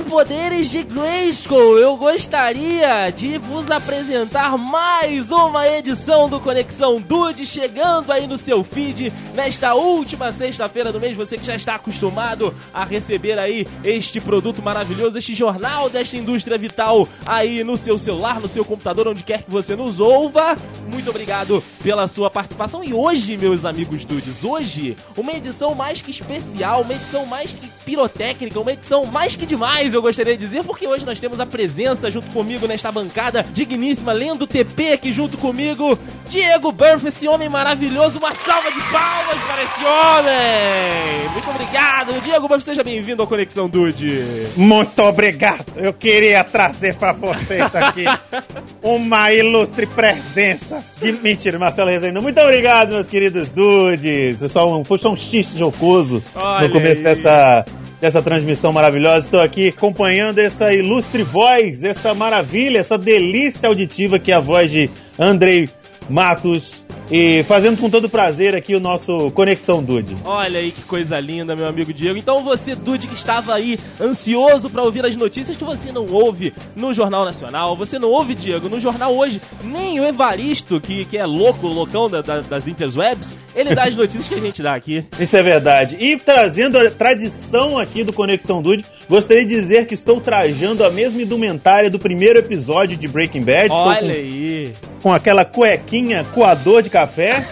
poderes de Grayskull, eu gostaria de vos apresentar mais uma edição do Conexão Dude, chegando aí no seu feed nesta última sexta-feira do mês. Você que já está acostumado a receber aí este produto maravilhoso, este jornal desta indústria vital aí no seu celular, no seu computador, onde quer que você nos ouva. Muito obrigado pela sua participação. E hoje, meus amigos Dudes, hoje uma edição mais que especial, uma edição mais que pirotécnica, uma edição mais que demais, eu gostaria de dizer, porque hoje nós temos a presença junto comigo nesta bancada digníssima, lendo TP aqui junto comigo, Diego Burff, esse homem maravilhoso. Uma salva de palmas para esse homem! Muito obrigado, Diego Burff, seja bem-vindo ao Conexão Dude. Muito obrigado, eu queria trazer para vocês aqui uma ilustre presença de... Mentira, Marcelo Rezende. Muito obrigado, meus queridos Dudes. Foi só um xiste jocoso no começo dessa transmissão maravilhosa. Estou aqui acompanhando essa ilustre voz, essa maravilha, essa delícia auditiva que é a voz de Andrei Matos, e fazendo com todo prazer aqui o nosso Conexão Dude. Olha aí que coisa linda, meu amigo Diego. Então você, Dude, que estava aí ansioso para ouvir as notícias que você não ouve no Jornal Nacional, você não ouve, Diego, no jornal hoje, nem o Evaristo, que é loucão das interwebs, ele dá as notícias que a gente dá aqui. Isso é verdade. E trazendo a tradição aqui do Conexão Dude, gostaria de dizer que estou trajando a mesma indumentária do primeiro episódio de Breaking Bad. Olha aí! Com aquela cuequinha coador de café,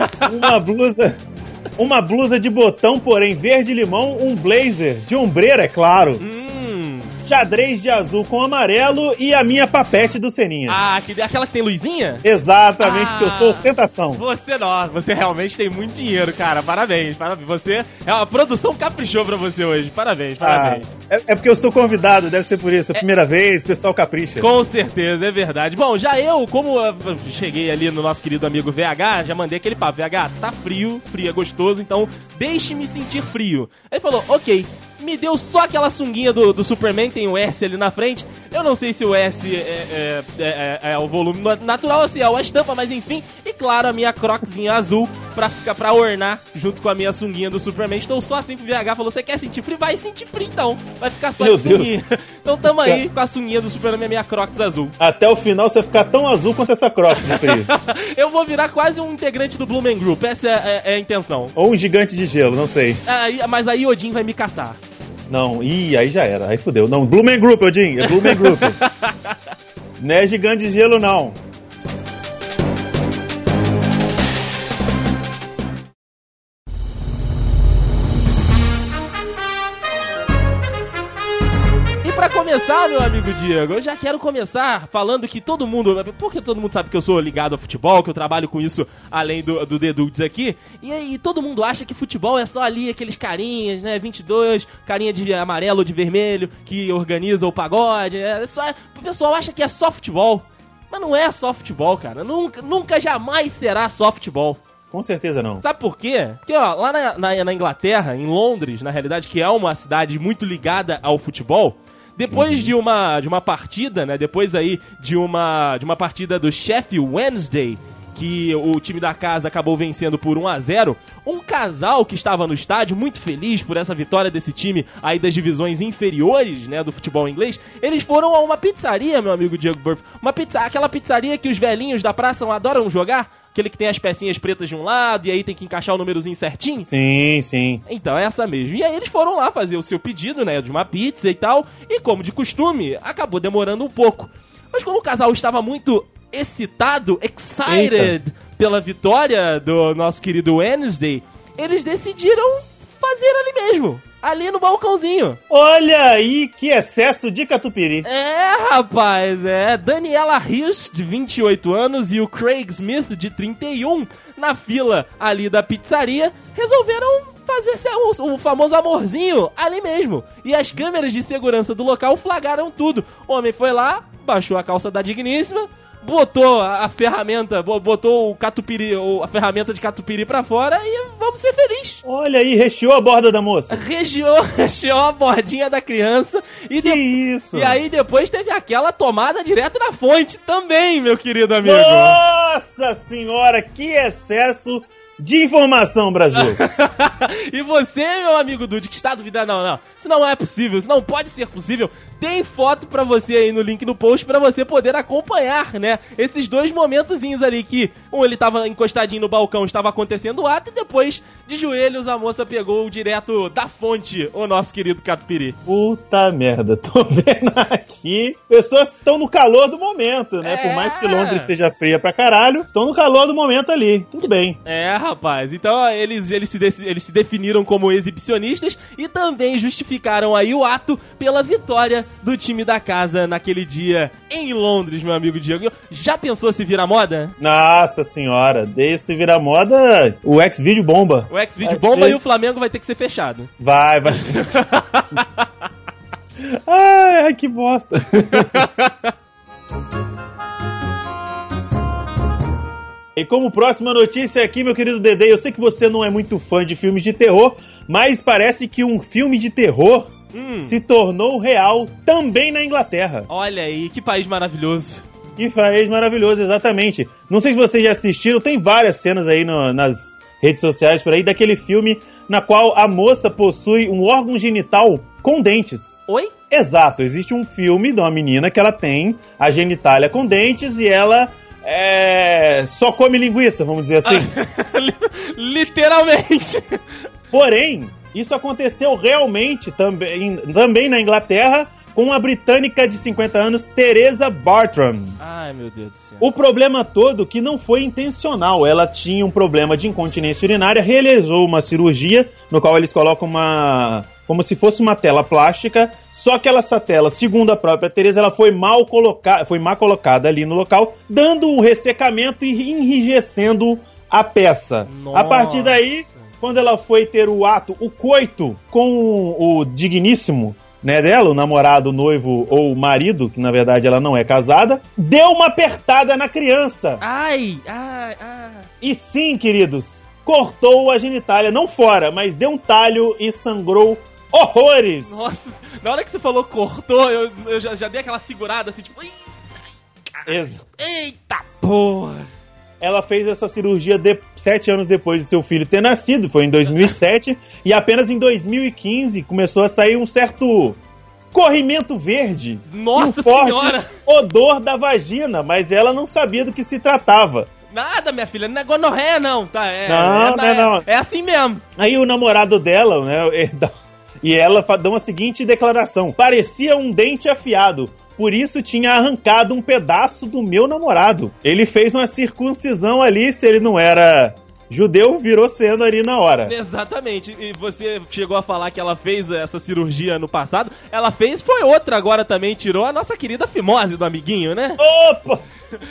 uma blusa de botão, porém verde-limão, um blazer de ombreira, é claro. Xadrez de azul com amarelo e a minha papete do Seninha. Ah, aquela que tem luzinha? Exatamente, porque eu sou ostentação. Você realmente tem muito dinheiro, cara. Parabéns. Você é uma produção caprichou pra você hoje. Parabéns. É porque eu sou convidado, deve ser por isso. É a primeira vez, o pessoal capricha. Com certeza, é verdade. Bom, já eu, como eu cheguei ali no nosso querido amigo VH, já mandei aquele papo. VH, tá frio é gostoso, então deixe-me sentir frio. Aí ele falou, ok. Me deu só aquela sunguinha do Superman, tem o S ali na frente. Eu não sei se o S é o volume natural ou se é a estampa, mas enfim. E claro, a minha croczinha azul pra ornar junto com a minha sunguinha do Superman. Estou só assim pro VH, falou, você quer sentir frio? Vai sentir frio então. Vai ficar só de sunguinha. Então tamo aí com a sunguinha do Superman e a minha crocs azul. Até o final você vai ficar tão azul quanto essa crocs de frio. Eu vou virar quase um integrante do Blue Man Group, essa é a intenção. Ou um gigante de gelo, não sei. Mas aí Odin vai me caçar. Não, aí já era, aí fudeu. Não, Blue Man Group, Odin, é Blue Man Group. Não é gigante de gelo, não. Pra começar, meu amigo Diego, eu já quero começar falando que todo mundo... Porque todo mundo sabe que eu sou ligado ao futebol, que eu trabalho com isso além do The Dudes aqui. E aí todo mundo acha que futebol é só ali aqueles carinhas, né? 22, carinha de amarelo ou de vermelho, que organiza o pagode. O pessoal acha que é só futebol. Mas não é só futebol, cara. Nunca jamais será só futebol. Com certeza não. Sabe por quê? Porque, ó, lá na Inglaterra, em Londres, na realidade, que é uma cidade muito ligada ao futebol... Depois de uma partida, né? Depois aí de uma partida do Sheffield Wednesday, que o time da casa acabou vencendo por 1-0, um casal que estava no estádio, muito feliz por essa vitória desse time aí das divisões inferiores, né, do futebol inglês, eles foram a uma pizzaria, meu amigo Diego Burff, aquela pizzaria que os velhinhos da praça adoram jogar, aquele que tem as pecinhas pretas de um lado e aí tem que encaixar o númerozinho certinho. Sim, sim. Então é essa mesmo. E aí eles foram lá fazer o seu pedido, né, de uma pizza e tal, e como de costume, acabou demorando um pouco. Mas como o casal estava muito excited pela vitória do nosso querido Wednesday, eles decidiram fazer ali mesmo, ali no balcãozinho. Olha aí que excesso de catupiry. Rapaz, Daniela Hirsch, de 28 anos, e o Craig Smith, de 31, na fila ali da pizzaria, resolveram fazer o famoso amorzinho ali mesmo. E as câmeras de segurança do local flagraram tudo. O homem foi lá, baixou a calça da digníssima, botou a ferramenta, botou o catupiry, a ferramenta de catupiry pra fora e vamos ser felizes. Olha aí, recheou a borda da moça. Recheou a bordinha da criança. Isso. E aí depois teve aquela tomada direto na fonte também, meu querido amigo. Nossa senhora, que excesso de informação, Brasil. E você, meu amigo Dude, que está duvidando, não, isso não é possível, isso não pode ser possível. Tem foto pra você aí no link no post pra você poder acompanhar, né, esses dois momentozinhos ali que ele tava encostadinho no balcão, estava acontecendo o ato, e depois, de joelhos, a moça pegou direto da fonte o nosso querido Catupiry. Puta merda, tô vendo aqui, pessoas estão no calor do momento, né, por mais que Londres seja fria pra caralho, estão no calor do momento ali, tudo bem. Rapaz, então eles se definiram como exibicionistas e também justificaram aí o ato pela vitória do time da casa naquele dia em Londres, meu amigo Diego. Já pensou se virar moda? Nossa senhora, desde se virar moda, o X-Video bomba. O X-Video bomba e o Flamengo vai ter que ser fechado. Vai. Ai, que bosta. E como próxima notícia aqui, meu querido Dedê, eu sei que você não é muito fã de filmes de terror, mas parece que um filme de terror se tornou real também na Inglaterra. Olha aí, que país maravilhoso. Que país maravilhoso, exatamente. Não sei se vocês já assistiram, tem várias cenas aí nas redes sociais por aí, daquele filme na qual a moça possui um órgão genital com dentes. Oi? Exato, existe um filme de uma menina que ela tem a genitália com dentes e ela... só come linguiça, vamos dizer assim. Literalmente. Porém, isso aconteceu realmente também na Inglaterra com a britânica de 50 anos, Teresa Bartram. Ai, meu Deus do céu. O problema todo que não foi intencional. Ela tinha um problema de incontinência urinária, realizou uma cirurgia, no qual eles colocam como se fosse uma tela plástica, só que essa tela, segundo a própria Teresa, ela foi mal colocada ali no local, dando um ressecamento e enrijecendo a peça. Nossa. A partir daí, quando ela foi ter o coito com o digníssimo, né, dela, o namorado, o noivo ou o marido, que na verdade ela não é casada, deu uma apertada na criança. Ai. E sim, queridos, cortou a genitália, não fora, mas deu um talho e sangrou horrores. Nossa, na hora que você falou cortou, eu já dei aquela segurada assim, tipo... Eita porra! Ela fez essa cirurgia 7 anos depois de seu filho ter nascido, foi em 2007, e apenas em 2015 começou a sair um certo corrimento verde. Nossa um forte senhora! Odor da vagina, mas ela não sabia do que se tratava. Nada, minha filha, não é gonorreia não, tá? Não. É assim mesmo. Aí o namorado dela, né, e ela deu a seguinte declaração: parecia um dente afiado. Por isso tinha arrancado um pedaço do meu namorado. Ele fez uma circuncisão ali, se ele não era judeu, virou sendo ali na hora. Exatamente. E você chegou a falar que ela fez essa cirurgia no passado. Ela fez, foi outra agora também, tirou a nossa querida fimose do amiguinho, né? Opa!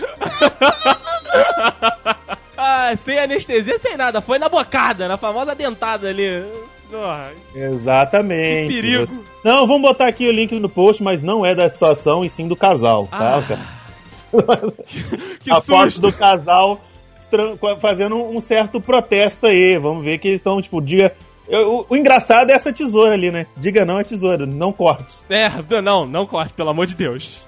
Sem anestesia, sem nada. Foi na bocada, na famosa dentada ali. Exatamente. Que perigo. Não, vamos botar aqui o link no post, mas não é da situação e sim do casal, tá? Que a susto. foto do casal fazendo um certo protesto aí. Vamos ver que eles estão, tipo, o engraçado é essa tesoura ali, né? Diga não à tesoura, não corte. Não corte, pelo amor de Deus.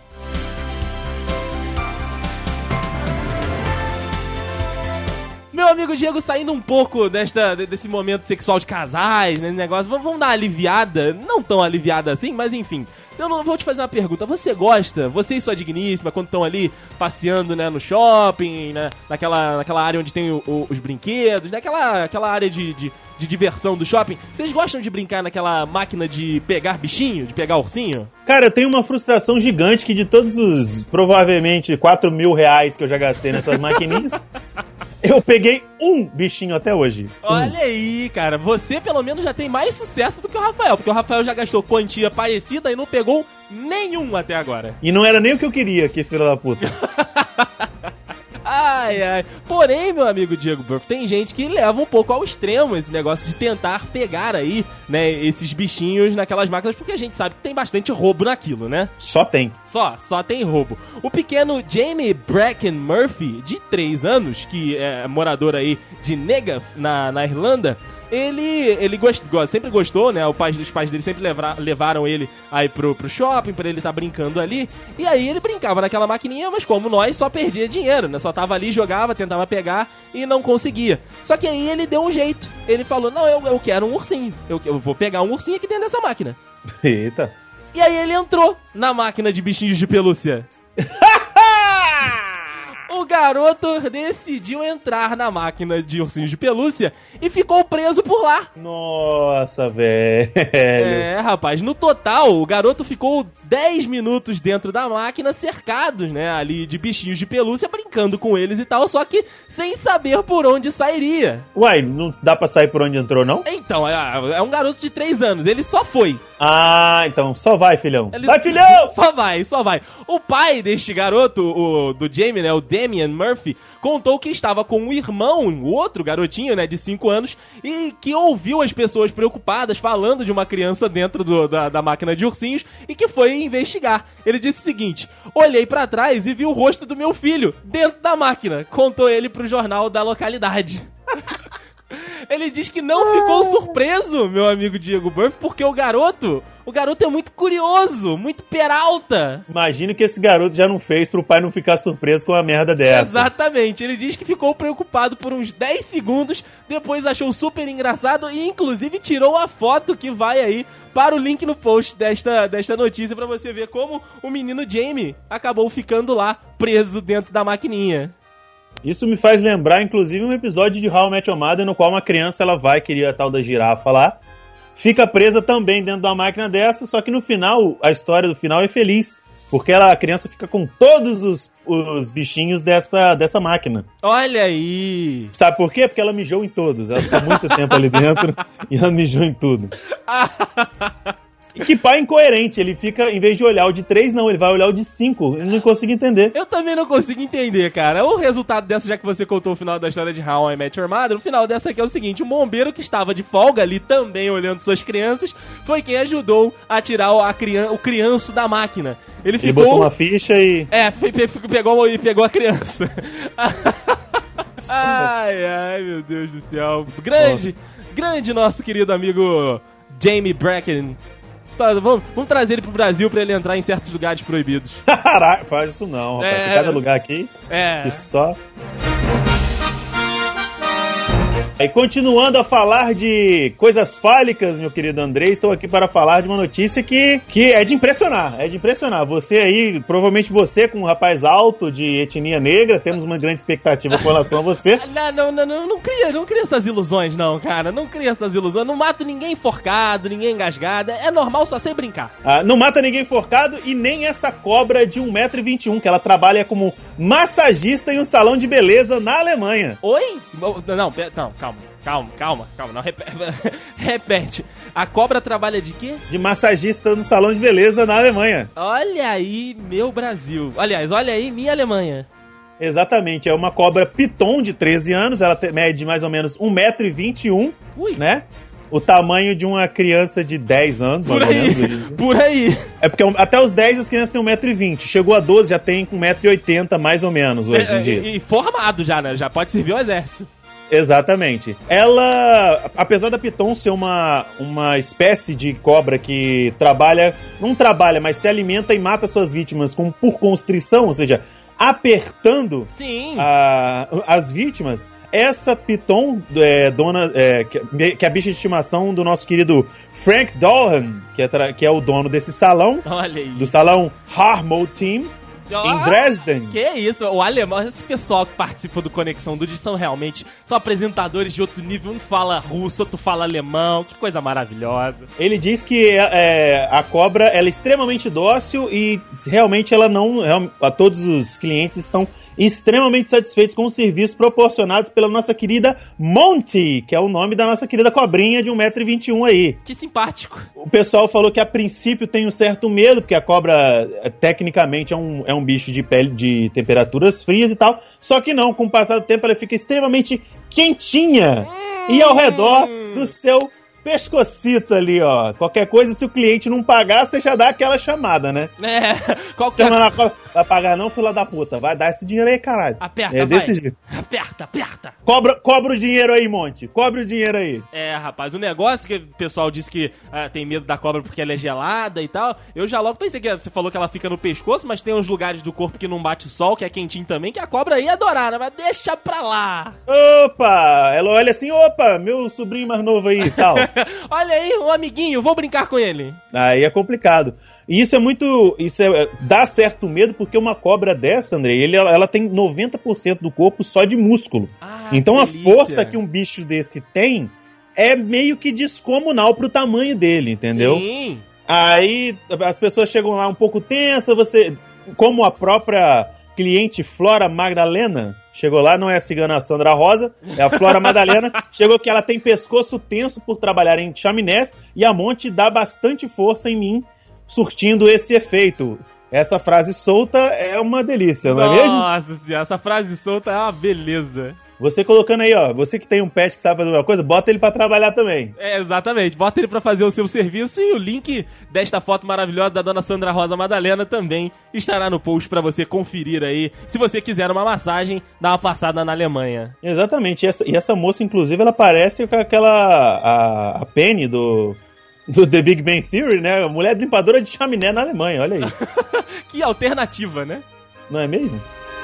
Meu amigo Diego, saindo um pouco desse momento sexual de casais, né, negócio, vamos dar uma aliviada, não tão aliviada assim, mas enfim. Eu não vou te fazer uma pergunta. Você gosta, você e sua digníssima, quando estão ali passeando, né, no shopping, né, naquela área onde tem os brinquedos, né, aquela área de diversão do shopping, vocês gostam de brincar naquela máquina de pegar bichinho, de pegar ursinho? Cara, eu tenho uma frustração gigante que de todos os, provavelmente, 4 mil reais que eu já gastei nessas maquininhas, eu peguei um bichinho até hoje. Olha aí, cara, você pelo menos já tem mais sucesso do que o Rafael, porque o Rafael já gastou quantia parecida e não pegou nenhum até agora. E não era nem o que eu queria, que filho da puta. Ai. Porém, meu amigo Diego Burff, tem gente que leva um pouco ao extremo esse negócio de tentar pegar aí, né, esses bichinhos naquelas máquinas, porque a gente sabe que tem bastante roubo naquilo, né? Só tem. Só tem roubo. O pequeno Jamie Bracken Murphy, de 3 anos, que é morador aí de Negath, na Irlanda, ele sempre gostou, né? Os pais dele sempre levaram ele aí pro shopping, pra ele estar brincando ali. E aí ele brincava naquela maquininha, mas como nós, só perdia dinheiro, né? Só tava ali, jogava, tentava pegar e não conseguia. Só que aí ele deu um jeito. Ele falou, não, eu quero um ursinho. Eu vou pegar um ursinho aqui dentro dessa máquina. Eita. E aí ele entrou na máquina de bichinhos de pelúcia. O garoto decidiu entrar na máquina de ursinhos de pelúcia e ficou preso por lá. Nossa, velho. Rapaz, no total, o garoto ficou 10 minutos dentro da máquina, cercados, né, ali de bichinhos de pelúcia, brincando com eles e tal, só que sem saber por onde sairia. Uai, não dá pra sair por onde entrou, não? Então, é um garoto de 3 anos, ele só foi. Ah, então só vai, filhão. Vai, filhão! Só vai. O pai deste garoto, do Jamie, né, o Damian Murphy, contou que estava com um irmão, o outro garotinho, né, de 5 anos, e que ouviu as pessoas preocupadas falando de uma criança dentro da máquina de ursinhos e que foi investigar. Ele disse o seguinte: olhei pra trás e vi o rosto do meu filho dentro da máquina, contou ele pro jornal da localidade. Ele diz que não ficou surpreso, meu amigo Diego Burff, porque o garoto é muito curioso, muito peralta. Imagino que esse garoto já não fez pro pai não ficar surpreso com uma merda dessa. Exatamente, ele diz que ficou preocupado por uns 10 segundos, depois achou super engraçado e inclusive tirou a foto que vai aí para o link no post desta notícia pra você ver como o menino Jamie acabou ficando lá, preso dentro da maquininha. Isso me faz lembrar, inclusive, um episódio de How I Met Your Mother, no qual uma criança, queria a tal da girafa lá, fica presa também dentro de uma máquina dessa, só que no final, a história do final é feliz, porque a criança fica com todos os bichinhos dessa máquina. Olha aí! Sabe por quê? Porque ela mijou em todos, ela fica muito tempo ali dentro e ela mijou em tudo. E que pai incoerente, ele fica, em vez de olhar o de 3, não, ele vai olhar o de 5. Eu não consigo entender. Eu também não consigo entender, cara. O resultado dessa, já que você contou o final da história de How I Met Your Mother, o final dessa aqui é o seguinte: um bombeiro que estava de folga ali, também olhando suas crianças, foi quem ajudou a tirar o crianço da máquina. Ele botou uma ficha e... pegou a criança. Ai, meu Deus do céu. Grande nosso querido amigo Jamie Bracken. Vamos trazer ele pro Brasil pra ele entrar em certos lugares proibidos. Caraca, faz isso não, rapaz. Tem cada lugar aqui que só... E continuando a falar de coisas fálicas, meu querido Andrei, estou aqui para falar de uma notícia que é de impressionar, Você aí, provavelmente você com um rapaz alto de etnia negra, temos uma grande expectativa com relação a você. Não cria essas ilusões não, cara, não cria essas ilusões, não mato ninguém enforcado, ninguém engasgado, é normal só sem brincar. Não mata ninguém enforcado e nem essa cobra de 1,21 m, que ela trabalha como massagista em um salão de beleza na Alemanha. Oi? Não, calma, não, repete. A cobra trabalha de quê? De massagista no salão de beleza na Alemanha. Olha aí, meu Brasil. Aliás, olha aí, minha Alemanha. Exatamente, é uma cobra piton de 13 anos, ela mede mais ou menos 1,21 m, né? O tamanho de uma criança de 10 anos, mais ou menos. Por aí. É porque até os 10 as crianças têm 1,20 m. Chegou a 12, já tem com 1,80 m, mais ou menos, hoje em dia. E formado já, né? Já pode servir ao exército. Exatamente. Ela, apesar da piton ser uma espécie de cobra que não trabalha, mas se alimenta e mata suas vítimas por constrição, ou seja, apertando as vítimas, essa piton que é a bicha de estimação do nosso querido Frank Dolan, que é o dono desse salão, do salão Harmo Team, em Dresden. Que isso, o alemão, esse pessoal que participa do Conexão Dude são apresentadores de outro nível. Um fala russo, outro fala alemão, que coisa maravilhosa. Ele diz que a cobra ela é extremamente dócil e realmente todos os clientes estão extremamente satisfeitos com os serviços proporcionados pela nossa querida Monty, que é o nome da nossa querida cobrinha de 1,21 m aí. Que simpático. O pessoal falou que a princípio tem um certo medo, porque a cobra tecnicamente é um bicho de pele de temperaturas frias e tal, só que não, com o passar do tempo ela fica extremamente quentinha e ao redor do seu pescocito ali, ó. Qualquer coisa, se o cliente não pagar, você já dá aquela chamada, né? Qualquer... Chama na cobra. Vai pagar não, fila da puta. Vai dar esse dinheiro aí, caralho. Aperta, desse jeito. Aperta. Cobra o dinheiro aí, Monte. Cobra o dinheiro aí. Rapaz, o negócio que o pessoal disse que tem medo da cobra porque ela é gelada e tal, eu já logo pensei que você falou que ela fica no pescoço, mas tem uns lugares do corpo que não bate sol, que é quentinho também, que a cobra ia adorar, né? Mas deixa pra lá. Opa! Ela olha assim, meu sobrinho mais novo aí e tal. Olha aí, um amiguinho, vou brincar com ele. Aí é complicado. E isso dá certo medo, porque uma cobra dessa, Andrei, ela tem 90% do corpo só de músculo. Então a força que um bicho desse tem é meio que descomunal pro tamanho dele, entendeu? Sim. Aí as pessoas chegam lá um pouco tensas, como a própria cliente Flora Magdalena chegou lá, não é a cigana Sandra Rosa, é a Flora Madalena, chegou que ela tem pescoço tenso por trabalhar em chaminés, e a Monte dá bastante força em mim, surtindo esse efeito. Essa frase solta é uma delícia, não é mesmo? Nossa senhora, essa frase solta é uma beleza. Você colocando aí, ó, você que tem um pet que sabe fazer alguma coisa, bota ele pra trabalhar também. Exatamente, bota ele pra fazer o seu serviço, e o link desta foto maravilhosa da dona Sandra Rosa Madalena também estará no post pra você conferir aí. Se você quiser uma massagem, dá uma passada na Alemanha. Exatamente, e essa moça, inclusive, ela parece com a Penny do The Big Bang Theory, né? Mulher limpadora de chaminé na Alemanha, olha aí. Que alternativa, né? Não é mesmo?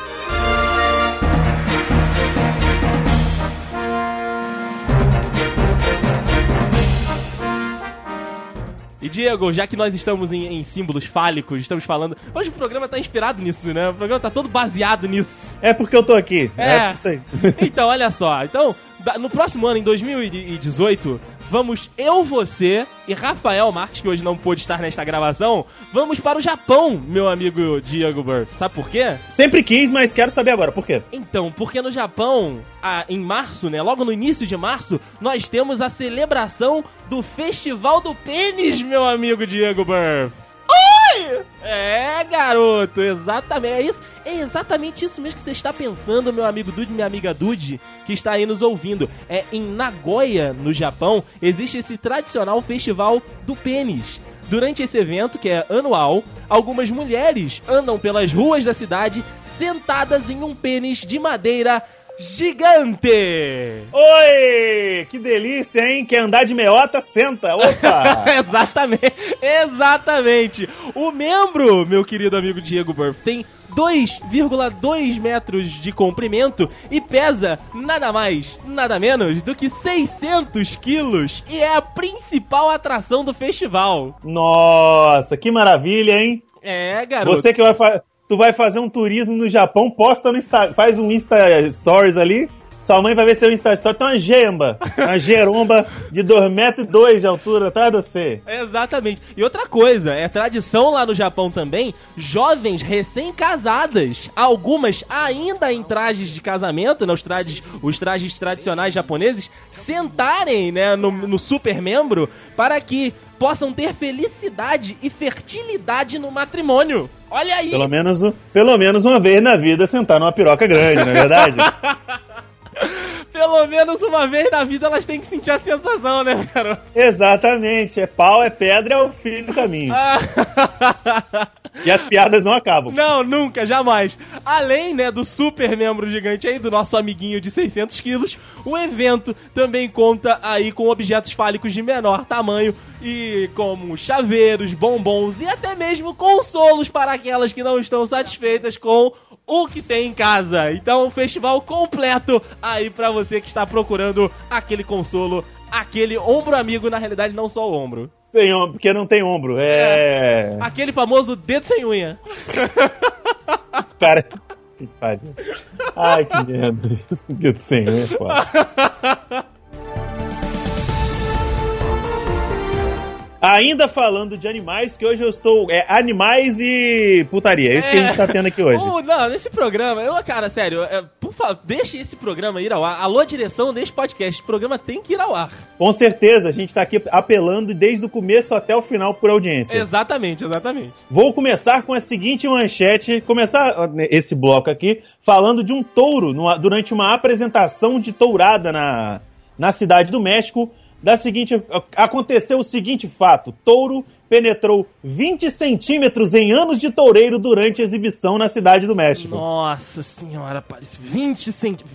E Diego, já que nós estamos em símbolos fálicos, estamos falando... Hoje o programa tá inspirado nisso, né? O programa tá todo baseado nisso. É porque eu tô aqui. É isso aí. Então, olha só. Então, no próximo ano, em 2018, vamos você e Rafael Marques, que hoje não pôde estar nesta gravação, vamos para o Japão, meu amigo Diego Burff. Sabe por quê? Sempre quis, mas quero saber agora. Por quê? Então, porque no Japão, em março, né? Logo no início de março, nós temos a celebração do Festival do Pênis, meu amigo Diego Burff. Oi! Garoto, exatamente. É exatamente isso mesmo que você está pensando, meu amigo Dude, minha amiga Dude, que está aí nos ouvindo. Em Nagoya, no Japão, existe esse tradicional Festival do Pênis. Durante esse evento, que é anual, algumas mulheres andam pelas ruas da cidade sentadas em um pênis de madeira gigante! Oi! Que delícia, hein? Quer andar de meiota? Senta! Opa! Exatamente! O membro, meu querido amigo Diego Burff, tem 2,2 metros de comprimento e pesa nada mais, nada menos do que 600 quilos e é a principal atração do festival. Nossa, que maravilha, hein? Garoto. Você que tu vai fazer um turismo no Japão, posta no faz um Insta Stories ali, sua mãe vai ver seu Insta Stories, tem uma geromba de 2,2 metros de altura atrás de você. Exatamente. E outra coisa, é tradição lá no Japão também, jovens recém-casadas, algumas ainda em trajes de casamento, né, os trajes tradicionais japoneses, sentarem, né, no super membro para que possam ter felicidade e fertilidade no matrimônio. Olha aí! Pelo menos uma vez na vida sentar numa piroca grande, não é verdade? Pelo menos uma vez na vida elas têm que sentir a sensação, né, garoto? Exatamente. É pau, é pedra, é o fim do caminho. E as piadas não acabam. Não, nunca, jamais. Além, né, do super membro gigante aí, do nosso amiguinho de 600 quilos, o evento também conta aí com objetos fálicos de menor tamanho e como chaveiros, bombons e até mesmo consolos para aquelas que não estão satisfeitas com o que tem em casa. Então, um festival completo aí pra você que está procurando aquele consolo, aquele ombro amigo, na realidade não só o ombro. Sem ombro, porque não tem ombro, aquele famoso dedo sem unha. Cara, que pariu. Ai, que merda. Dedo sem unha, foda. Ainda falando de animais, que hoje eu estou... animais e putaria. É isso que a gente tá tendo aqui hoje. Não, nesse programa... Cara, sério, por favor, deixe esse programa ir ao ar. Alô, direção desse podcast. Esse programa tem que ir ao ar. Com certeza. A gente tá aqui apelando desde o começo até o final por audiência. Exatamente. Vou começar com a seguinte manchete. Começar esse bloco aqui falando de um touro durante uma apresentação de tourada na Cidade do México. Aconteceu o seguinte fato: touro penetrou 20 centímetros em anos de toureiro durante a exibição na Cidade do México. Nossa senhora, parece 20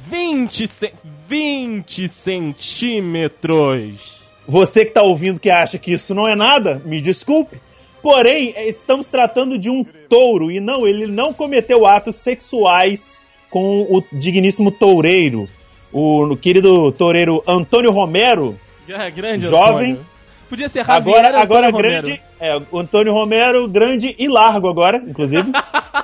centímetros. Você que tá ouvindo que acha que isso não é nada, me desculpe. Porém, estamos tratando de um touro e ele não cometeu atos sexuais com o digníssimo toureiro. O querido toureiro Antônio Romero, grande jovem. Antônio. Podia ser Javier, agora Romero. Grande. O Antônio Romero, grande e largo agora, inclusive.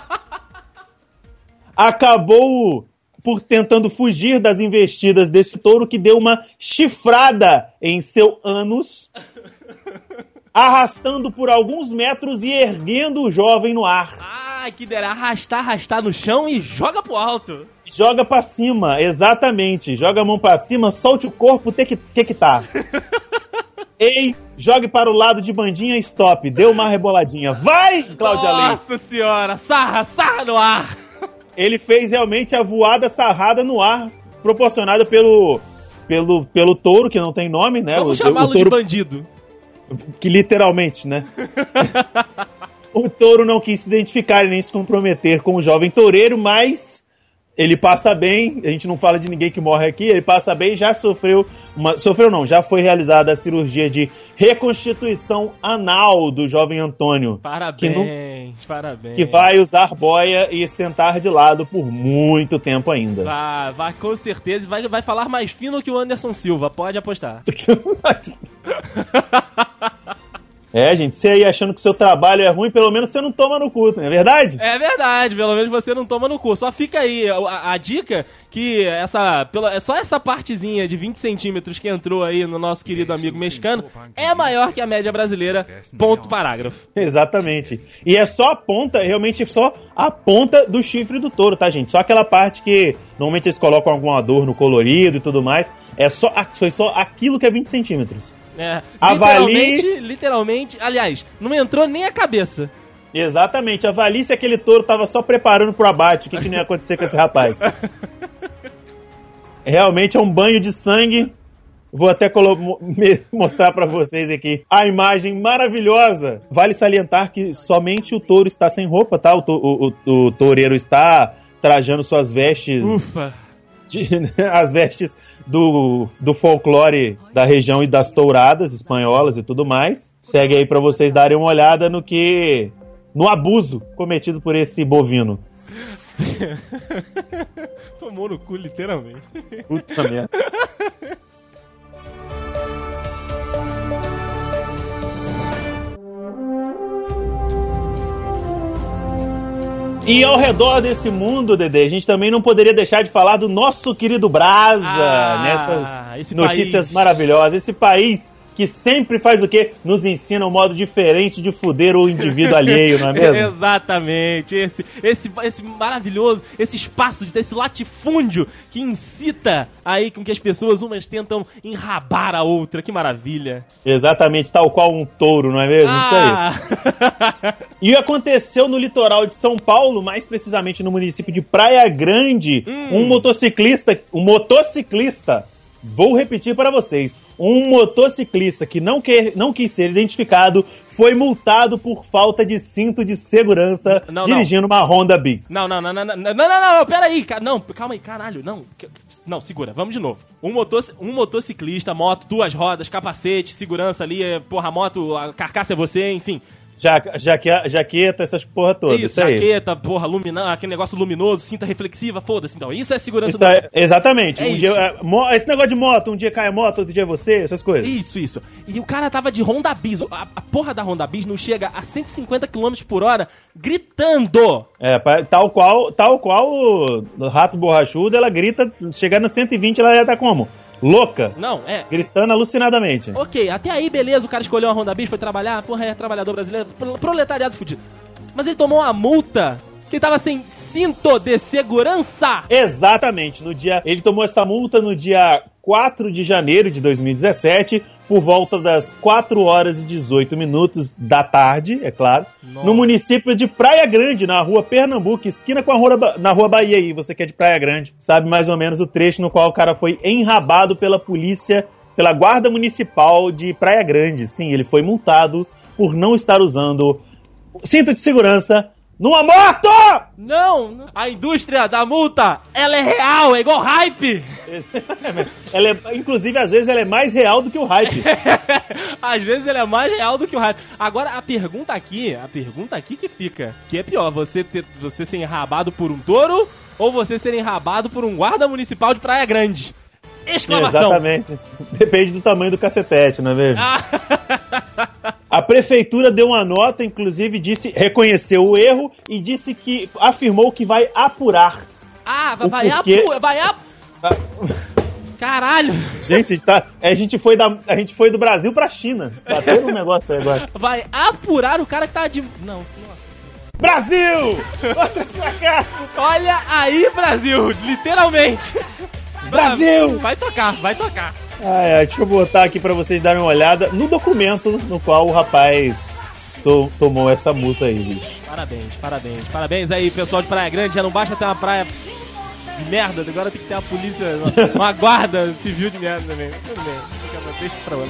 Acabou por tentando fugir das investidas desse touro que deu uma chifrada em seu ânus, arrastando por alguns metros e erguendo o jovem no ar. Ah, que dera arrastar no chão e joga pro alto. Joga pra cima, exatamente. Joga a mão pra cima, solte o corpo, que tá. Ei, jogue para o lado de bandinha, stop. Deu uma reboladinha. Vai, Cláudia Leite. Nossa senhora, sarra no ar. Ele fez realmente a voada sarrada no ar, proporcionada pelo touro, que não tem nome, né? Vamos chamá-lo touro, de bandido. Que literalmente, né? O touro não quis se identificar e nem se comprometer com o jovem toureiro, mas ele passa bem. A gente não fala de ninguém que morre aqui. Ele passa bem e já já foi realizada a cirurgia de reconstituição anal do jovem Antônio. Parabéns. Que vai usar boia e sentar de lado por muito tempo ainda. Vai com certeza. Vai falar mais fino que o Anderson Silva, pode apostar. Gente, você aí achando que seu trabalho é ruim, pelo menos você não toma no cu, não é verdade? É verdade, pelo menos você não toma no cu. Só fica aí a dica que só essa partezinha de 20 centímetros que entrou aí no nosso querido amigo mexicano é maior que a média brasileira, ponto parágrafo. Exatamente. E é só a ponta, realmente só a ponta do chifre do touro, tá, gente? Só aquela parte que normalmente eles colocam algum adorno colorido e tudo mais. Foi só aquilo que é 20 centímetros. Literalmente, aliás, não entrou nem a cabeça. Exatamente, avalie se aquele touro tava só preparando pro abate, o que não ia acontecer com esse rapaz. Realmente é um banho de sangue. Vou até mostrar pra vocês aqui a imagem maravilhosa. Vale salientar que somente o touro está sem roupa, tá? O toureiro está trajando suas vestes. Ufa! As vestes do folclore da região e das touradas espanholas e tudo mais. Segue aí pra vocês darem uma olhada no abuso cometido por esse bovino. Tomou no cu, literalmente. Puta merda. E ao redor desse mundo, Dedê, a gente também não poderia deixar de falar do nosso querido Brasa, nessas notícias maravilhosas. Esse país que sempre faz o quê? Nos ensina um modo diferente de fuder o indivíduo alheio, não é mesmo? Exatamente. Esse maravilhoso, esse espaço, esse latifúndio que incita aí com que as pessoas umas tentam enrabar a outra. Que maravilha. Exatamente, tal qual um touro, não é mesmo? Isso aí. E aconteceu no litoral de São Paulo, mais precisamente no município de Praia Grande, um motociclista, vou repetir para vocês, um motociclista que não quis ser identificado foi multado por falta de cinto de segurança dirigindo uma Honda Bis. Não, peraí, não, calma aí, caralho, não, segura, vamos de novo. Um motociclista, moto, 2 rodas, capacete, segurança ali, porra, moto, a carcaça é você, enfim... Jaqueta, essas porra todas. Isso jaqueta, porra, aquele negócio luminoso, cinta reflexiva, foda-se, então. Isso é segurança exatamente. Esse negócio de moto, um dia cai a moto, outro dia é você, essas coisas. Isso. E o cara tava de Honda Bis. A porra da Honda Bis não chega a 150 km por hora gritando. Tal qual o rato borrachudo, ela grita, chegando a 120, ela já tá como? Louca. Não, gritando alucinadamente. Ok, até aí beleza, o cara escolheu uma Honda Bis, foi trabalhar, porra, é trabalhador brasileiro, proletariado fudido. Mas ele tomou uma multa que tava sem cinto de segurança. Exatamente, ele tomou essa multa no dia 4 de janeiro de 2017, por volta das 4 horas e 18 minutos da tarde, é claro, no município de Praia Grande, na rua Pernambuco, esquina com na rua Bahia aí, você que é de Praia Grande, sabe mais ou menos o trecho no qual o cara foi enrabado pela polícia pela Guarda Municipal de Praia Grande. Sim, ele foi multado por não estar usando cinto de segurança numa moto! Não, a indústria da multa, ela é real, é igual hype. Inclusive, às vezes, ela é mais real do que o hype. Às vezes ela é mais real do que o hype. Agora, a pergunta aqui que fica, que é pior, você ser enrabado por um touro ou você ser enrabado por um guarda municipal de Praia Grande? Exclamação. Exatamente. Depende do tamanho do cacetete, não é mesmo? A prefeitura deu uma nota, inclusive reconheceu o erro e afirmou que vai apurar. Vai apurar. Caralho! Gente, a gente foi do Brasil pra China. Tá tendo um negócio aí agora. Vai apurar o cara que tá de... Não, nossa. Brasil! Mostra sua cara! Olha aí, Brasil! Literalmente! Brasil! Vai tocar. Deixa eu botar aqui pra vocês darem uma olhada no documento no qual o rapaz tomou essa multa aí, bicho. Parabéns aí, pessoal de Praia Grande. Já não basta ter uma praia de merda, agora tem que ter uma polícia, uma guarda civil de merda também. Tudo bem, deixa pra lá.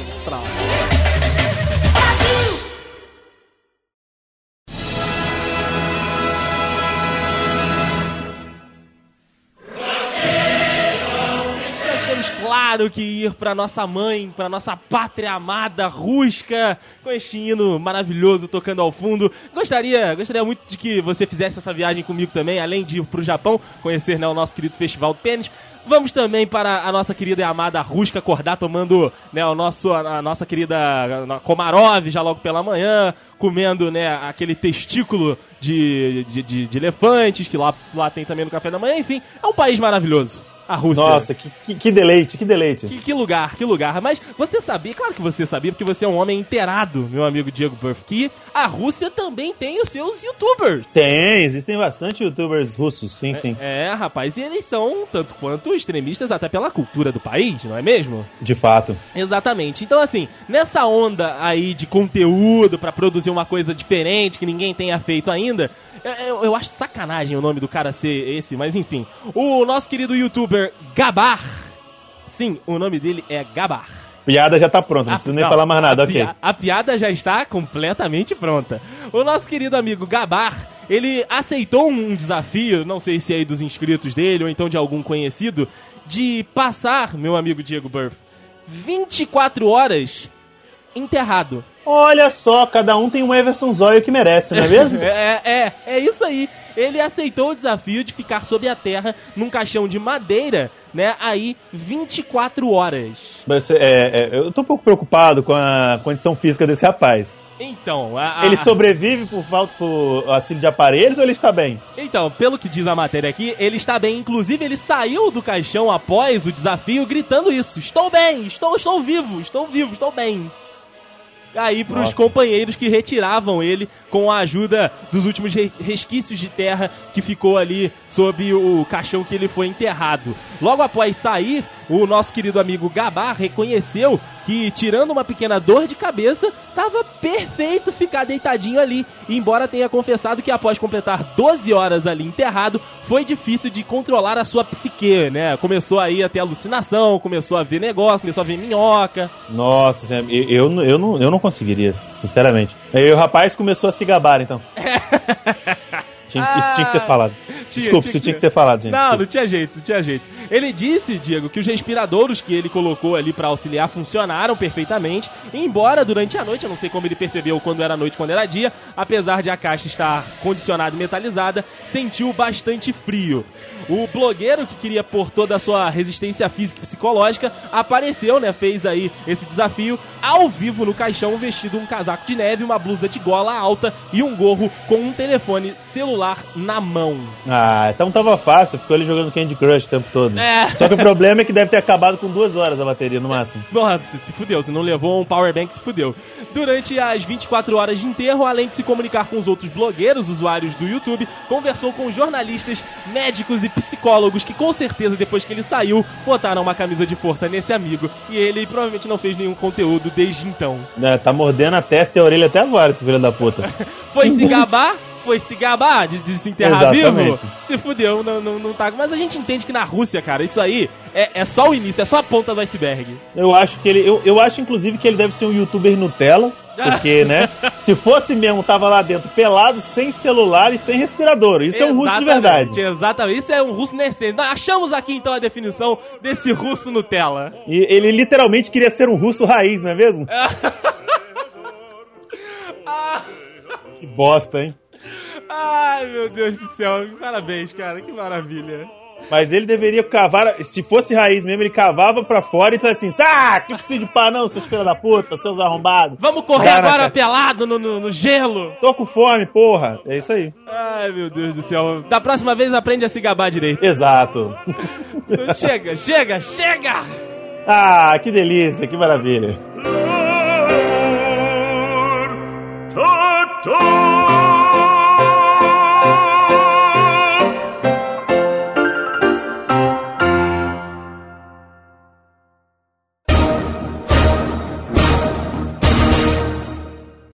Claro que ir pra nossa mãe, pra nossa pátria amada, Rusca, com este hino maravilhoso tocando ao fundo. Gostaria muito de que você fizesse essa viagem comigo também, além de ir pro Japão, conhecer, né, o nosso querido Festival do Pênis. Vamos também para a nossa querida e amada Rusca acordar tomando, né, a nossa querida Komarov já logo pela manhã, comendo, né, aquele testículo de elefantes que lá tem também no café da manhã. Enfim, é um país maravilhoso. A Rússia. Nossa, que deleite. Que lugar. Mas você sabia, claro que você sabia, porque você é um homem inteirado, meu amigo Diego Burff, que a Rússia também tem os seus youtubers. Existem bastante youtubers russos, sim. Rapaz, e eles são tanto quanto extremistas até pela cultura do país, não é mesmo? De fato. Exatamente. Então, assim, nessa onda aí de conteúdo pra produzir uma coisa diferente que ninguém tenha feito ainda, eu acho sacanagem o nome do cara ser esse, mas enfim. O nosso querido youtuber Gabar, sim, o nome dele é Gabar. Piada já tá pronta, não preciso nem falar mais nada, ok. A piada já está completamente pronta. O nosso querido amigo Gabar, ele aceitou um desafio, não sei se é aí dos inscritos dele ou então de algum conhecido, de passar, meu amigo Diego Burff, 24 horas enterrado. Olha só, cada um tem um Everson Zóio que merece, não é mesmo? É isso aí. Ele aceitou o desafio de ficar sob a terra num caixão de madeira, né, aí 24 horas. Mas, eu tô um pouco preocupado com a condição física desse rapaz. Então, ele sobrevive por auxílio de aparelhos ou ele está bem? Então, pelo que diz a matéria aqui, ele está bem. Inclusive, ele saiu do caixão após o desafio gritando isso. Estou bem, estou vivo, estou bem. Aí pros companheiros que retiravam ele com a ajuda dos últimos resquícios de terra que ficou ali sob o caixão que ele foi enterrado. Logo após sair, o nosso querido amigo Gabar reconheceu que, tirando uma pequena dor de cabeça, estava perfeito ficar deitadinho ali. E embora tenha confessado que após completar 12 horas ali enterrado, foi difícil de controlar a sua psique, né? Começou aí a ter alucinação, começou a ver negócio, começou a ver minhoca. Nossa, eu não conseguiria, sinceramente. Aí o rapaz começou a se gabar, então. Isso tinha que ser falado. Desculpa, isso tinha que ser falado, gente. Não tinha jeito. Ele disse, Diego, que os respiradores que ele colocou ali pra auxiliar funcionaram perfeitamente, embora durante a noite, eu não sei como ele percebeu quando era noite, quando era dia, apesar de a caixa estar condicionada e metalizada, sentiu bastante frio. O blogueiro que queria pôr toda a sua resistência física e psicológica apareceu, né, fez aí esse desafio ao vivo no caixão, vestido um casaco de neve, uma blusa de gola alta e um gorro com um telefone celular na mão. Então tava fácil, ficou ele jogando Candy Crush o tempo todo. Só que o problema é que deve ter acabado com 2 horas a bateria no máximo. Nossa, se fudeu, se não levou um powerbank, se fudeu. Durante as 24 horas de enterro, além de se comunicar com os outros blogueiros, usuários do YouTube, conversou com jornalistas, médicos e psicólogos que com certeza depois que ele saiu, botaram uma camisa de força nesse amigo, e ele provavelmente não fez nenhum conteúdo desde então. Tá mordendo a testa e a orelha até agora, esse filho da puta. Foi se gabar foi se gabar de se enterrar Exatamente. vivo, se fudeu, não tá. Mas a gente entende que na Rússia, cara, isso aí é só o início, é só a ponta do iceberg. Eu acho que eu acho, inclusive, que ele deve ser um youtuber Nutella. Porque, né? Se fosse mesmo, tava lá dentro pelado, sem celular e sem respirador. Isso é um russo de verdade. Exatamente, isso é um russo necessário. Nós achamos aqui então a definição desse russo Nutella. E ele literalmente queria ser um russo raiz, não é mesmo? Que bosta, hein? Ai, meu Deus do céu. Parabéns, cara. Que maravilha. Mas ele deveria cavar, se fosse raiz mesmo, ele cavava pra fora e falava assim: que precisa de pá não, seus filhos da puta, seus arrombados. Vamos correr agora pelado no gelo. Tô com fome, porra. É isso aí. Ai, meu Deus do céu. Da próxima vez aprende a se gabar direito. Exato. Então, chega! Que delícia, que maravilha. Lord,